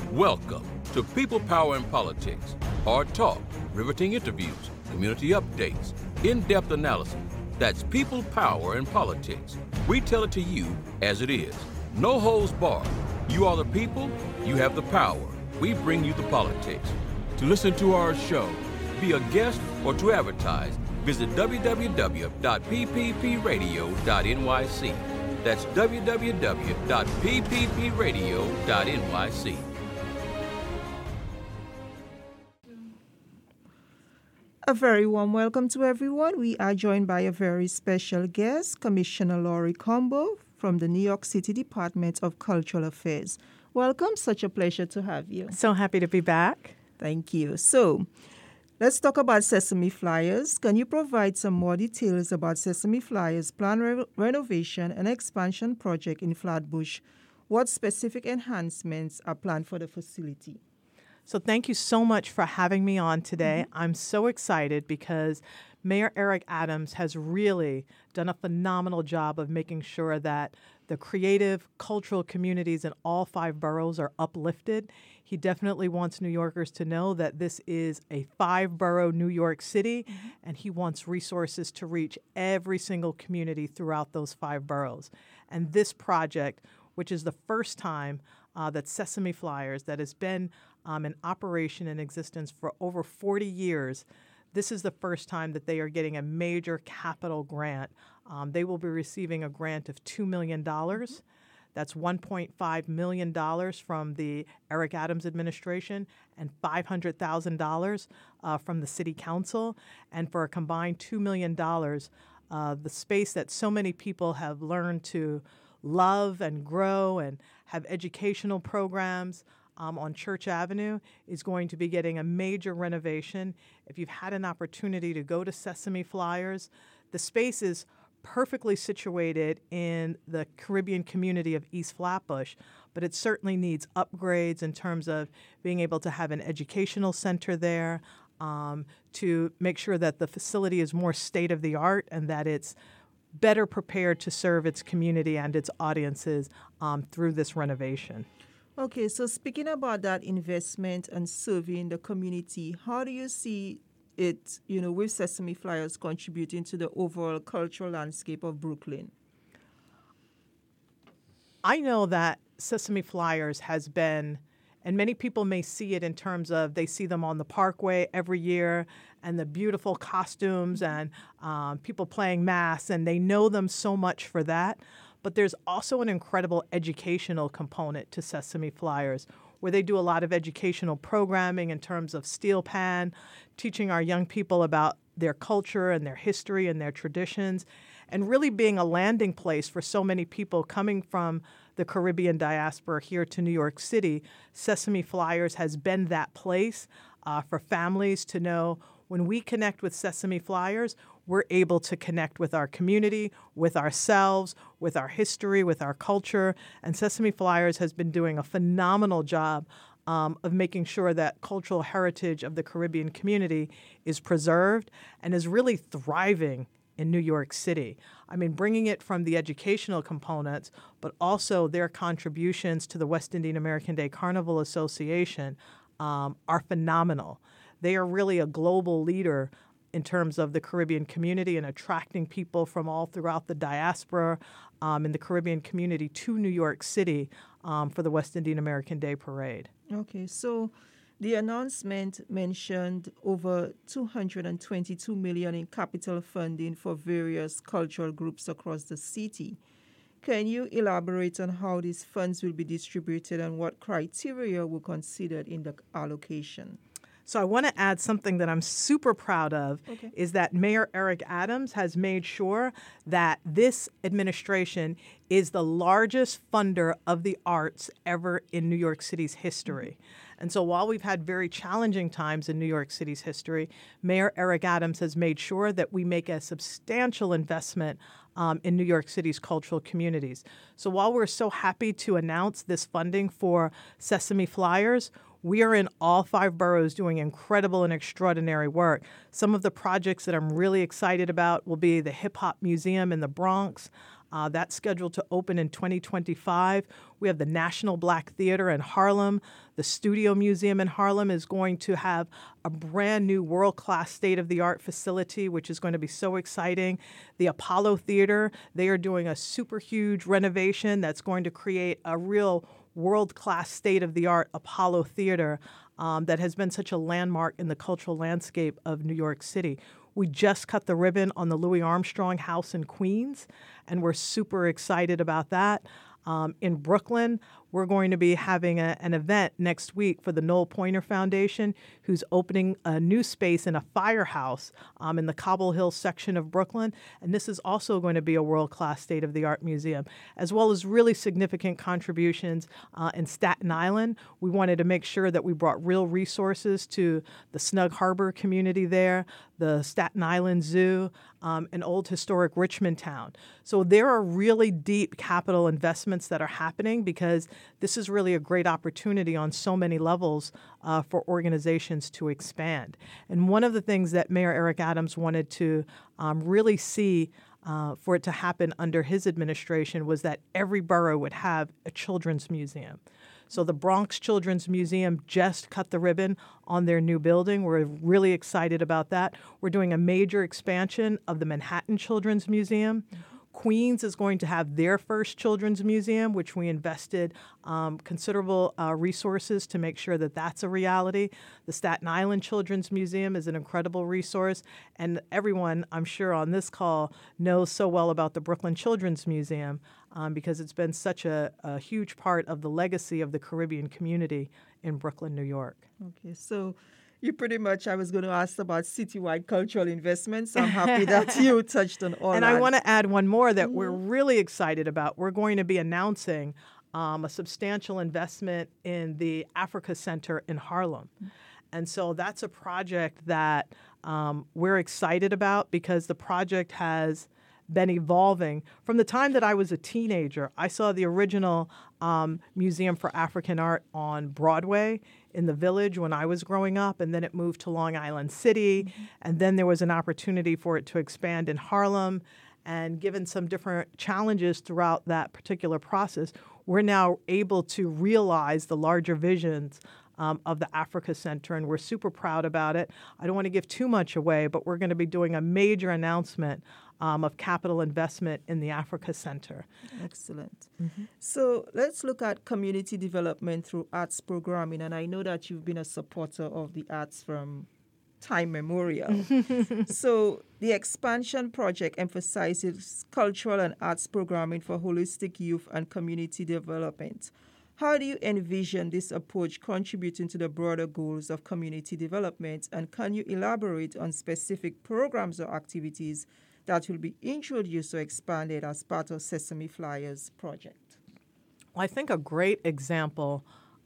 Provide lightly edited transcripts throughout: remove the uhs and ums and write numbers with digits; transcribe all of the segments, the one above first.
Welcome to People, Power, and Politics. Hard talk, riveting interviews, community updates, in-depth analysis. That's People, Power, and Politics. We tell it to you as it is. No holds barred. You are the people, you have the power. We bring you the politics. To listen to our show, be a guest, or to advertise, visit www.pppradio.nyc. That's www.pppradio.nyc. A very warm welcome to everyone. We are joined by a very special guest, Commissioner Laurie Cumbo from the New York City Department of Cultural Affairs. Welcome. Such a pleasure to have you. So happy to be back. Thank you. So, let's talk about Sesame Flyers. Can you provide some more details about Sesame Flyers' planned renovation and expansion project in Flatbush? What specific enhancements are planned for the facility? So thank you so much for having me on today. I'm so excited because Mayor Eric Adams has really done a phenomenal job of making sure that the creative, cultural communities in all 5 boroughs are uplifted. He definitely wants New Yorkers to know that this is a 5-borough New York City, and he wants resources to reach every single community throughout those 5 boroughs. And this project, which is the first time that Sesame Flyers, that has been in operation in existence for over 40 years, this is the first time that they are getting a major capital grant. They will be receiving a grant of $2 million. That's $1.5 million from the Eric Adams administration and $500,000 from the city council. And for a combined $2 million, the space that so many people have learned to love and grow and have educational programs on Church Avenue is going to be getting a major renovation. If you've had an opportunity to go to Sesame Flyers, the space is perfectly situated in the Caribbean community of East Flatbush, but it certainly needs upgrades in terms of being able to have an educational center there, to make sure that the facility is more state-of-the-art and that it's better prepared to serve its community and its audiences through this renovation. Okay, so speaking about that investment and serving the community, how do you see it, with Sesame Flyers contributing to the overall cultural landscape of Brooklyn? I know that Sesame Flyers has been, and many people may see it in terms of they see them on the Parkway every year and the beautiful costumes and people playing mass, and they know them so much for that. But there's also an incredible educational component to Sesame Flyers, where they do a lot of educational programming in terms of steel pan, teaching our young people about their culture and their history and their traditions, and really being a landing place for so many people coming from the Caribbean diaspora here to New York City. Sesame Flyers has been that place for families to know when we connect with Sesame Flyers, we're able to connect with our community, with ourselves, with our history, with our culture. And Sesame Flyers has been doing a phenomenal job of making sure that cultural heritage of the Caribbean community is preserved and is really thriving in New York City. I mean, bringing it from the educational components, but also their contributions to the West Indian American Day Carnival Association are phenomenal. They are really a global leader in terms of the Caribbean community and attracting people from all throughout the diaspora in the Caribbean community to New York City for the West Indian American Day Parade. Okay, so the announcement mentioned over $222 million in capital funding for various cultural groups across the city. Can you elaborate on how these funds will be distributed and what criteria were considered in the allocation? So I want to add something that I'm super proud of is that Mayor Eric Adams has made sure that this administration is the largest funder of the arts ever in New York City's history. And so while we've had very challenging times in New York City's history, Mayor Eric Adams has made sure that we make a substantial investment in New York City's cultural communities. So while we're so happy to announce this funding for Sesame Flyers, we are in all 5 boroughs doing incredible and extraordinary work. Some of the projects that I'm really excited about will be the Hip Hop Museum in the Bronx, That's scheduled to open in 2025. We have the National Black Theater in Harlem. The Studio Museum in Harlem is going to have a brand new world-class state-of-the-art facility, which is going to be so exciting. The Apollo Theater, they are doing a super huge renovation that's going to create a real world-class state-of-the-art Apollo Theater that has been such a landmark in the cultural landscape of New York City. We just cut the ribbon on the Louis Armstrong House in Queens, and we're super excited about that. In Brooklyn, we're going to be having an event next week for the Noel Pointer Foundation, who's opening a new space in a firehouse in the Cobble Hill section of Brooklyn. And this is also going to be a world-class state-of-the-art museum, as well as really significant contributions in Staten Island. We wanted to make sure that we brought real resources to the Snug Harbor community there, the Staten Island Zoo, and old historic Richmond Town. So there are really deep capital investments that are happening because this is really a great opportunity on so many levels for organizations to expand. And one of the things that Mayor Eric Adams wanted to really see for it to happen under his administration was that every borough would have a children's museum. So the Bronx Children's Museum just cut the ribbon on their new building. We're really excited about that. We're doing a major expansion of the Manhattan Children's Museum. Queens is going to have their first children's museum, which we invested considerable resources to make sure that that's a reality. The Staten Island Children's Museum is an incredible resource, and everyone, I'm sure, on this call knows so well about the Brooklyn Children's Museum because it's been such a huge part of the legacy of the Caribbean community in Brooklyn, New York. Okay, so you pretty much, I was going to ask about citywide cultural investments. So I'm happy that you touched on all and that. I want to add one more that we're really excited about. We're going to be announcing a substantial investment in the Africa Center in Harlem. And so that's a project that we're excited about because the project has been evolving. From the time that I was a teenager, I saw the original Museum for African Art on Broadway in the Village when I was growing up, and then it moved to Long Island City, and then there was an opportunity for it to expand in Harlem. And given some different challenges throughout that particular process, we're now able to realize the larger visions of the Africa Center, and we're super proud about it. I don't want to give too much away, but we're going to be doing a major announcement of capital investment in the Africa Center. Excellent. So let's look at community development through arts programming, and I know that you've been a supporter of the arts from time memorial. So the expansion project emphasizes cultural and arts programming for holistic youth and community development. How do you envision this approach contributing to the broader goals of community development, and can you elaborate on specific programs or activities that will be introduced or expanded as part of Sesame Flyers project? Well, I think a great example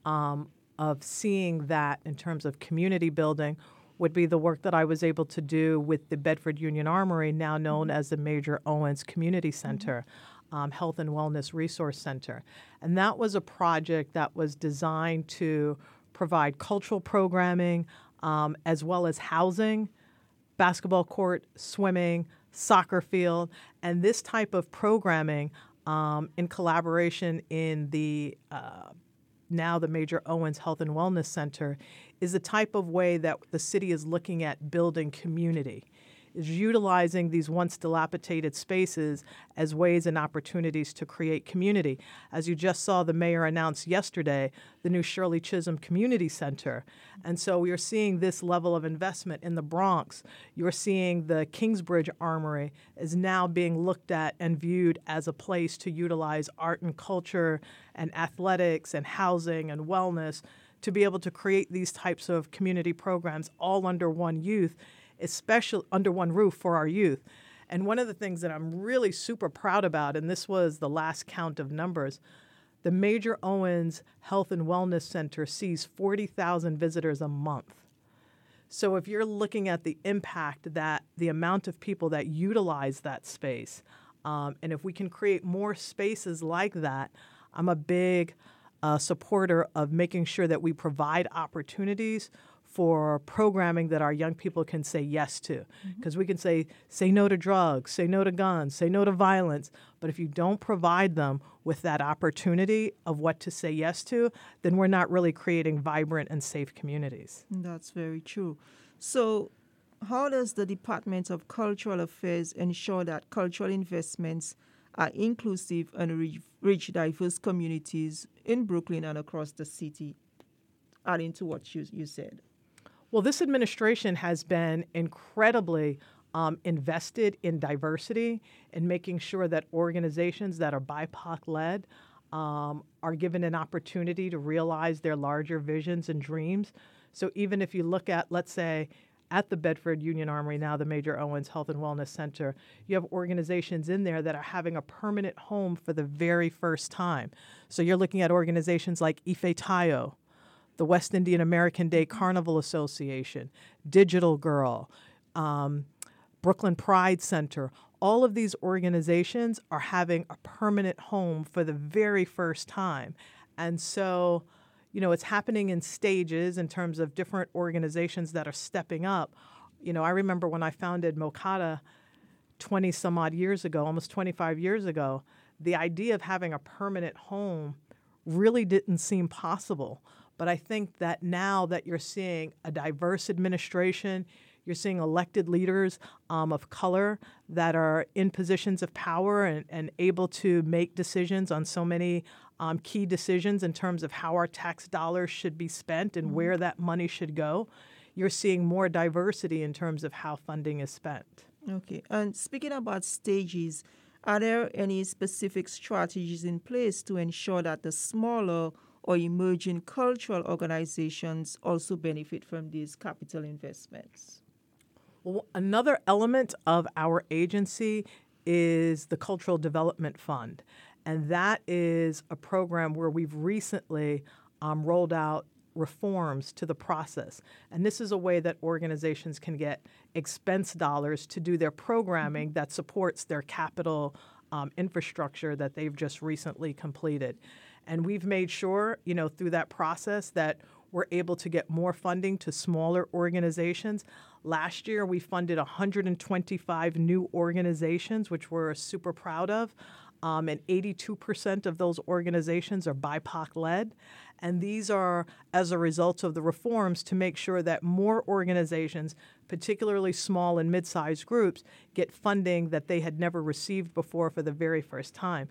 of seeing that in terms of community building would be the work that I was able to do with the Bedford Union Armory, now known as the Major Owens Community Center, Health and Wellness Resource Center. And that was a project that was designed to provide cultural programming as well as housing, basketball court, swimming, soccer field, and this type of programming in collaboration in the now the Major Owens Health and Wellness Center is the type of way that the city is looking at building community, is utilizing these once dilapidated spaces as ways and opportunities to create community. As you just saw, the mayor announced yesterday the new Shirley Chisholm Community Center. And so we are seeing this level of investment in the Bronx. You're seeing the Kingsbridge Armory is now being looked at and viewed as a place to utilize art and culture and athletics and housing and wellness to be able to create these types of community programs all under one youth, especially under one roof for our youth. And one of the things that I'm really super proud about, and this was the last count of numbers, the Major Owens Health and Wellness Center sees 40,000 visitors a month. So if you're looking at the impact that the amount of people that utilize that space, and if we can create more spaces like that, I'm a big supporter of making sure that we provide opportunities for programming that our young people can say yes to. Because we can say no to drugs, say no to guns, say no to violence. But if you don't provide them with that opportunity of what to say yes to, then we're not really creating vibrant and safe communities. That's very true. So how does the Department of Cultural Affairs ensure that cultural investments are inclusive and reach diverse communities in Brooklyn and across the city, adding to what you said? Well, this administration has been incredibly invested in diversity and making sure that organizations that are BIPOC-led are given an opportunity to realize their larger visions and dreams. So even if you look at, let's say, at the Bedford Union Armory, now the Major Owens Health and Wellness Center, you have organizations in there that are having a permanent home for the very first time. So you're looking at organizations like Ife Tayo, the West Indian American Day Carnival Association, Digital Girl, Brooklyn Pride Center. All of these organizations are having a permanent home for the very first time. And so, it's happening in stages in terms of different organizations that are stepping up. I remember when I founded Mokata 20 some odd years ago, almost 25 years ago, the idea of having a permanent home really didn't seem possible. But I think that now that you're seeing a diverse administration, you're seeing elected leaders of color that are in positions of power and able to make decisions on so many key decisions in terms of how our tax dollars should be spent and where that money should go. You're seeing more diversity in terms of how funding is spent. Okay. And speaking about stages, are there any specific strategies in place to ensure that the smaller or emerging cultural organizations also benefit from these capital investments? Well, another element of our agency is the Cultural Development Fund. And that is a program where we've recently rolled out reforms to the process. And this is a way that organizations can get expense dollars to do their programming that supports their capital infrastructure that they've just recently completed. And we've made sure, through that process that we're able to get more funding to smaller organizations. Last year, we funded 125 new organizations, which we're super proud of. And 82% of those organizations are BIPOC-led. And these are as a result of the reforms to make sure that more organizations, particularly small and mid-sized groups, get funding that they had never received before for the very first time.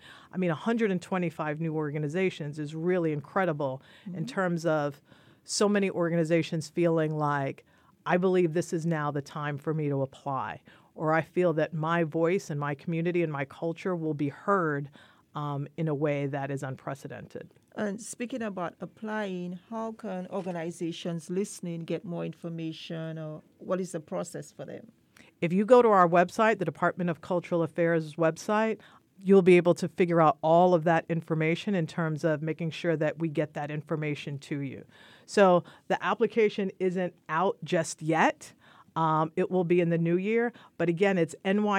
125 new organizations is really incredible in terms of so many organizations feeling like, I believe this is now the time for me to apply, or I feel that my voice and my community and my culture will be heard in a way that is unprecedented. And speaking about applying, how can organizations listening get more information, or what is the process for them? If you go to our website, the Department of Cultural Affairs website, you'll be able to figure out all of that information in terms of making sure that we get that information to you. So the application isn't out just yet. It will be in the new year. But again, it's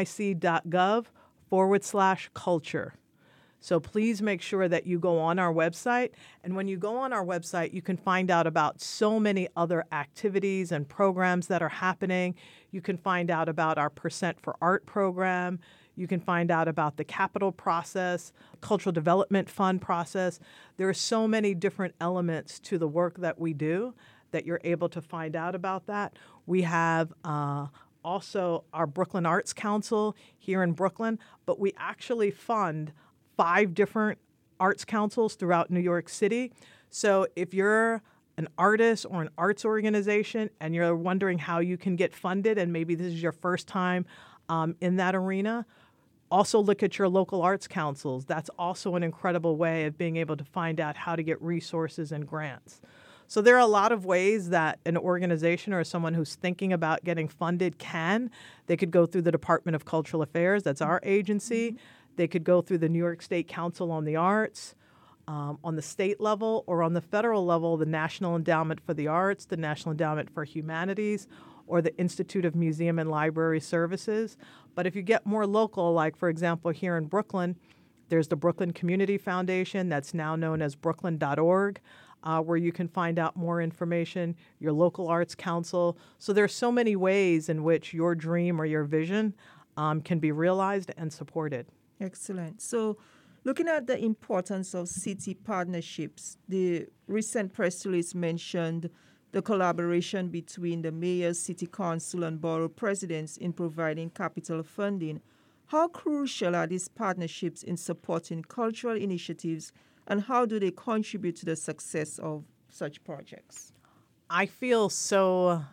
nyc.gov/culture. So please make sure that you go on our website. And when you go on our website, you can find out about so many other activities and programs that are happening. You can find out about our Percent for Art program. You can find out about the capital process, Cultural Development Fund process. There are so many different elements to the work that we do that you're able to find out about that. We have also our Brooklyn Arts Council here in Brooklyn, but we actually fund 5 different arts councils throughout New York City. So if you're an artist or an arts organization and you're wondering how you can get funded, and maybe this is your first time in that arena, also look at your local arts councils. That's also an incredible way of being able to find out how to get resources and grants. So there are a lot of ways that an organization or someone who's thinking about getting funded can. They could go through the Department of Cultural Affairs, that's our agency. They could go through the New York State Council on the Arts, on the state level, or on the federal level, the National Endowment for the Arts, the National Endowment for Humanities, or the Institute of Museum and Library Services. But if you get more local, like, for example, here in Brooklyn, there's the Brooklyn Community Foundation that's now known as brooklyn.org. where you can find out more information, your local arts council. So there's so many ways in which your dream or your vision can be realized and supported. Excellent. So, looking at the importance of city partnerships, the recent press release mentioned the collaboration between the mayor, city council, and borough presidents in providing capital funding. How crucial are these partnerships in supporting cultural initiatives, and how do they contribute to the success of such projects? I feel so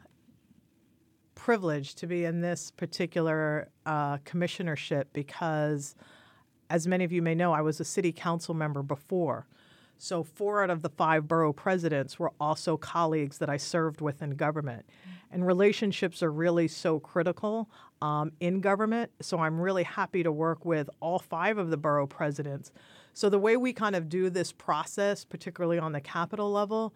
privileged to be in this particular commissionership because, as many of you may know, I was a city council member before. So 4 out of the 5 borough presidents were also colleagues that I served with in government. And relationships are really so critical in government. So I'm really happy to work with all 5 of the borough presidents. So the way we kind of do this process, particularly on the capital level,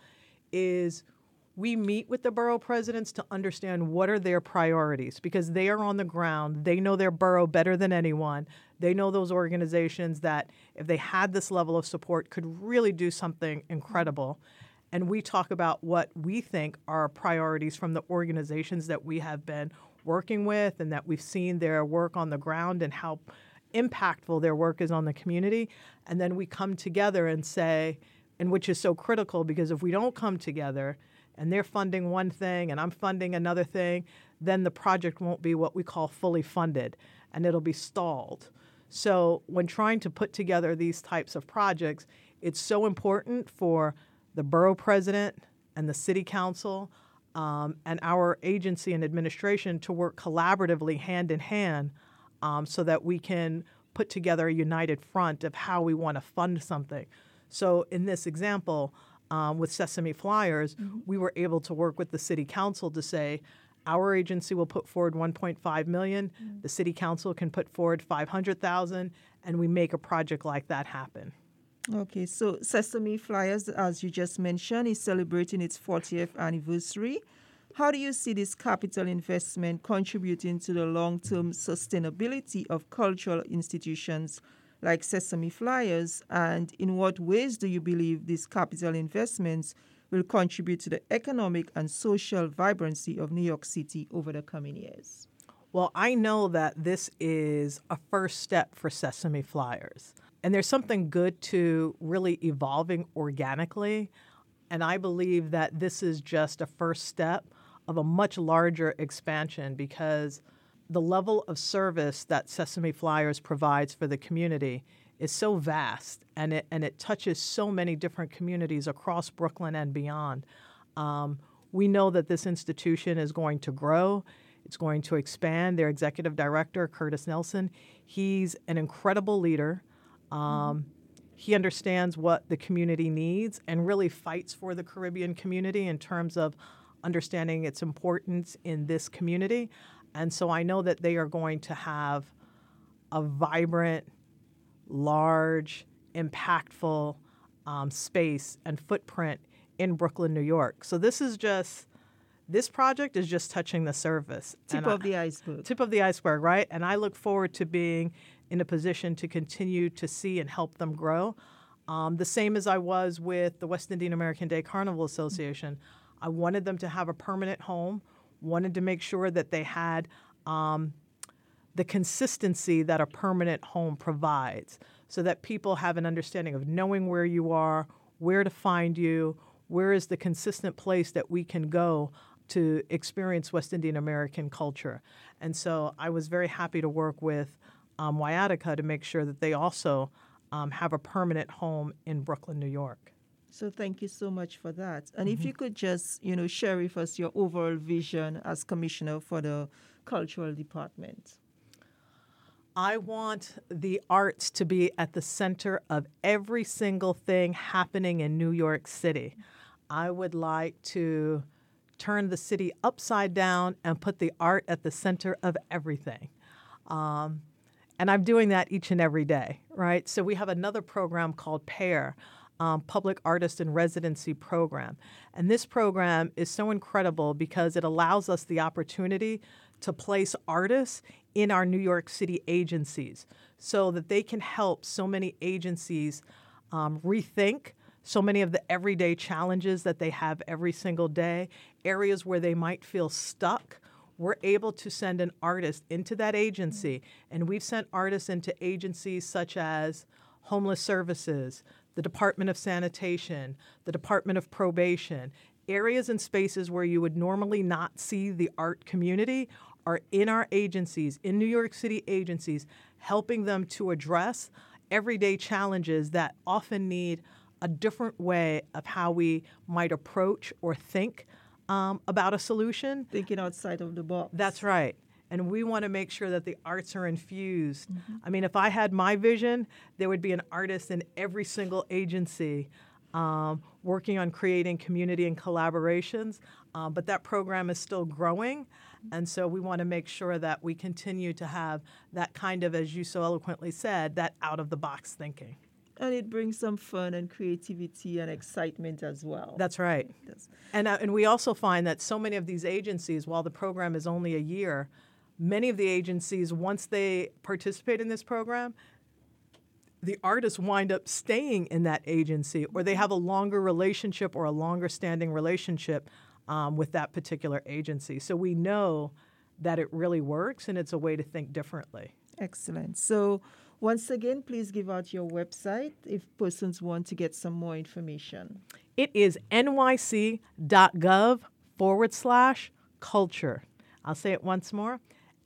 is we meet with the borough presidents to understand what are their priorities, because they are on the ground. They know their borough better than anyone. They know those organizations that, if they had this level of support, could really do something incredible. And we talk about what we think are priorities from the organizations that we have been working with and that we've seen their work on the ground and how impactful their work is on the community. And then we come together and say, and which is so critical, because if we don't come together and they're funding one thing and I'm funding another thing, then the project won't be what we call fully funded, and it'll be stalled. So when trying to put together these types of projects, it's so important for the borough president and the city council and our agency and administration to work collaboratively hand in hand so that we can put together a united front of how we want to fund something. So in this example, with Sesame Flyers, we were able to work with the city council to say, our agency will put forward $1.5 million, the city council can put forward $500,000, and we make a project like that happen. Okay, so Sesame Flyers, as you just mentioned, is celebrating its 40th anniversary. How do you see this capital investment contributing to the long-term sustainability of cultural institutions like Sesame Flyers, and in what ways do you believe these capital investments will contribute to the economic and social vibrancy of New York City over the coming years? Well, I know that this is a first step for Sesame Flyers, and there's something good to really evolving organically, and I believe that this is just a first step of a much larger expansion, because the level of service that Sesame Flyers provides for the community is so vast, and it touches so many different communities across Brooklyn and beyond. We know that this institution is going to grow. It's going to expand. Their executive director, Curtis Nelson, he's an incredible leader. He understands what the community needs and really fights for the Caribbean community in terms of understanding its importance in this community. And so I know that they are going to have a vibrant, large, impactful space and footprint in Brooklyn, New York. So this project is just touching the surface. Tip of the iceberg. Tip of the iceberg, right? And I look forward to being in a position to continue to see and help them grow. The same as I was with the West Indian American Day Carnival Association. I wanted them to have a permanent home, wanted to make sure that they had the consistency that a permanent home provides, so that people have an understanding of knowing where you are, where to find you, where is the consistent place that we can go to experience West Indian American culture. And so I was very happy to work with Wyatica to make sure that they also have a permanent home in Brooklyn, New York. So thank you so much for that. And if you could just, share with us your overall vision as commissioner for the cultural department. I want the arts to be at the center of every single thing happening in New York City. I would like to turn the city upside down and put the art at the center of everything. And I'm doing that each and every day, right? So we have another program called PAIR, Public Artist in Residency Program. And this program is so incredible because it allows us the opportunity to place artists in our New York City agencies so that they can help so many agencies rethink so many of the everyday challenges that they have every single day, areas where they might feel stuck, we're able to send an artist into that agency. And we've sent artists into agencies such as Homeless Services, the Department of Sanitation, the Department of Probation. Areas and spaces where you would normally not see the art community are in our agencies, in New York City agencies, helping them to address everyday challenges that often need a different way of how we might approach or think about a solution. Thinking outside of the box. That's right. And we want to make sure that the arts are infused. I mean, if I had my vision, there would be an artist in every single agency working on creating community and collaborations. But that program is still growing. And so we want to make sure that we continue to have that kind of, as you so eloquently said, that out-of-the-box thinking. And it brings some fun and creativity and excitement as well. That's right. And we also find that so many of these agencies, while the program is only a year, many of the agencies, once they participate in this program, the artists wind up staying in that agency, or they have a longer relationship or a longer standing relationship with that particular agency. So we know that it really works, and it's a way to think differently. Excellent. So once again, please give out your website if persons want to get some more information. It is nyc.gov/culture. I'll say it once more,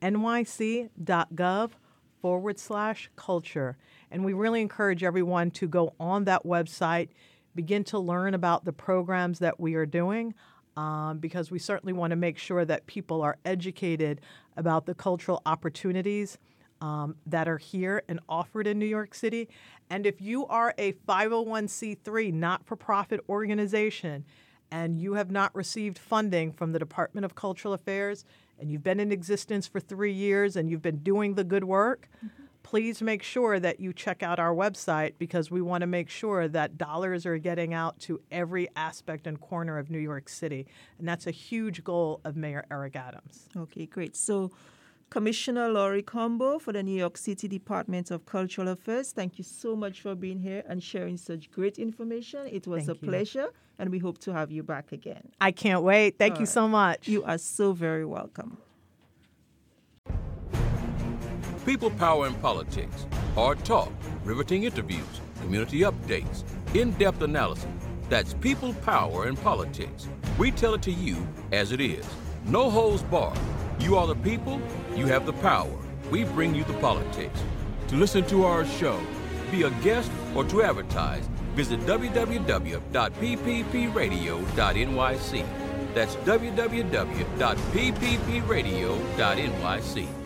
nyc.gov/culture. And we really encourage everyone to go on that website, begin to learn about the programs that we are doing, because we certainly want to make sure that people are educated about the cultural opportunities that are here and offered in New York City. And if you are a 501c3 not-for-profit organization and you have not received funding from the Department of Cultural Affairs and you've been in existence for 3 years and you've been doing the good work, please make sure that you check out our website, because we want to make sure that dollars are getting out to every aspect and corner of New York City. And that's a huge goal of Mayor Eric Adams. Okay, great. So Commissioner Laurie Combo for the New York City Department of Cultural Affairs, thank you so much for being here and sharing such great information. It was a pleasure, and we hope to have you back again. I can't wait. Thank you so much. You are so very welcome. People, Power, and Politics. Hard talk, riveting interviews, community updates, in-depth analysis. That's People, Power, and Politics. We tell it to you as it is. No holds barred. You are the people, you have the power. We bring you the politics. To listen to our show, be a guest, or to advertise, visit www.pppradio.nyc. That's www.pppradio.nyc.